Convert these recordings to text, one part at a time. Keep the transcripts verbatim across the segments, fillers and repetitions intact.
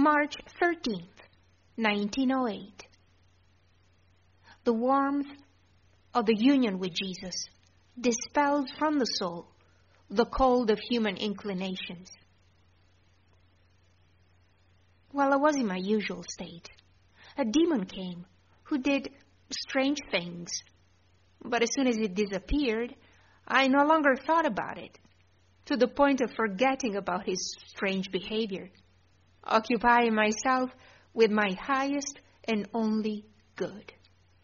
March thirteenth, nineteen oh eight. The warmth of the union with Jesus dispels from the soul the cold of human inclinations. While I was in my usual state, a demon came who did strange things. But as soon as it disappeared, I no longer thought about it, to the point of forgetting about his strange behavior, occupying myself with my highest and only good.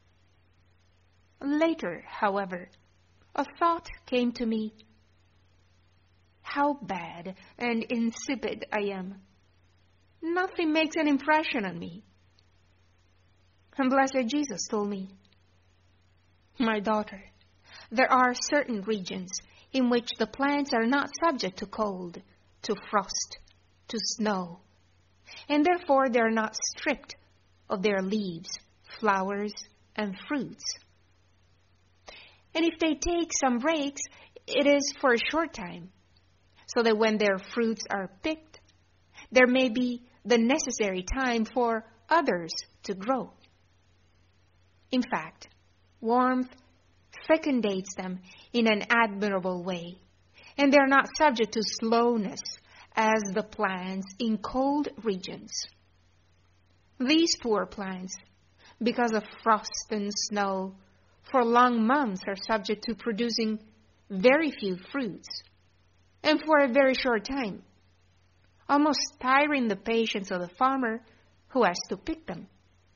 Later, however, a thought came to me. How bad and insipid I am. Nothing makes an impression on me. And blessed Jesus told me, my daughter, there are certain regions in which the plants are not subject to cold, to frost, to snow, and therefore they are not stripped of their leaves, flowers, and fruits. And if they take some breaks, it is for a short time, so that when their fruits are picked, there may be the necessary time for others to grow. In fact, warmth fecundates them in an admirable way, and they are not subject to slowness as the plants in cold regions. These poor plants, because of frost and snow, for long months are subject to producing very few fruits, and for a very short time, almost tiring the patience of the farmer who has to pick them.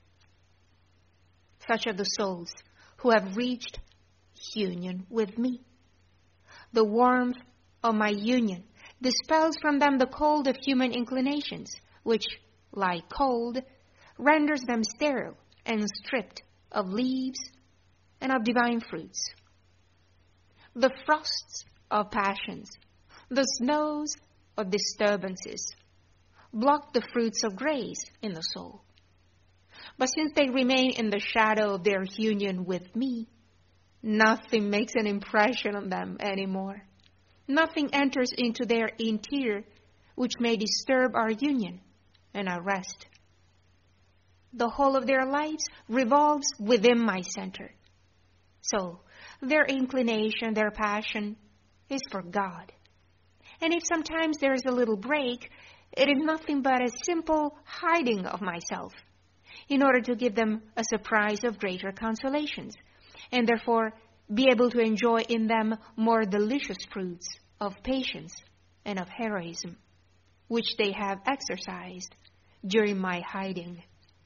Such are the souls who have reached union with me. The warmth of my union dispels from them the cold of human inclinations, which, like cold, renders them sterile and stripped of leaves and of divine fruits. The frosts of passions, the snows of disturbances, block the fruits of grace in the soul. But since they remain in the shadow of their union with me, nothing makes an impression on them anymore. Nothing enters into their interior which may disturb our union and our rest. The whole of their lives revolves within my center. So their inclination, their passion is for God. And if sometimes there is a little break, it is nothing but a simple hiding of myself, in order to give them a surprise of greater consolations, and therefore be able to enjoy in them more delicious fruits of patience and of heroism, which they have exercised during my hiding.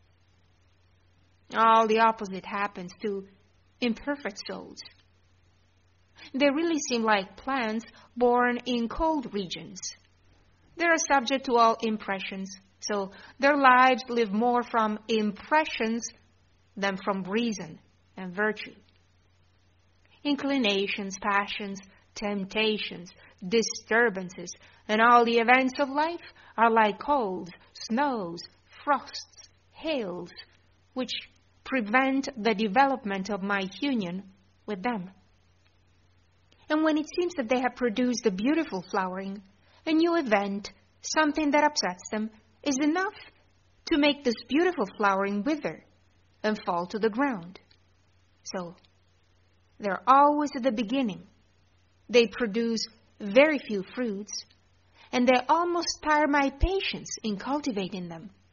All the opposite happens to imperfect souls. They really seem like plants born in cold regions. They are subject to all impressions, so their lives live more from impressions than from reason and virtue. Inclinations, passions, temptations, disturbances, and all the events of life are like colds, snows, frosts, hails, which prevent the development of my union with them. And when it seems that they have produced a beautiful flowering, a new event, something that upsets them, is enough to make this beautiful flowering wither and fall to the ground. So, they're always at the beginning. They produce very few fruits, and they almost tire my patience in cultivating them.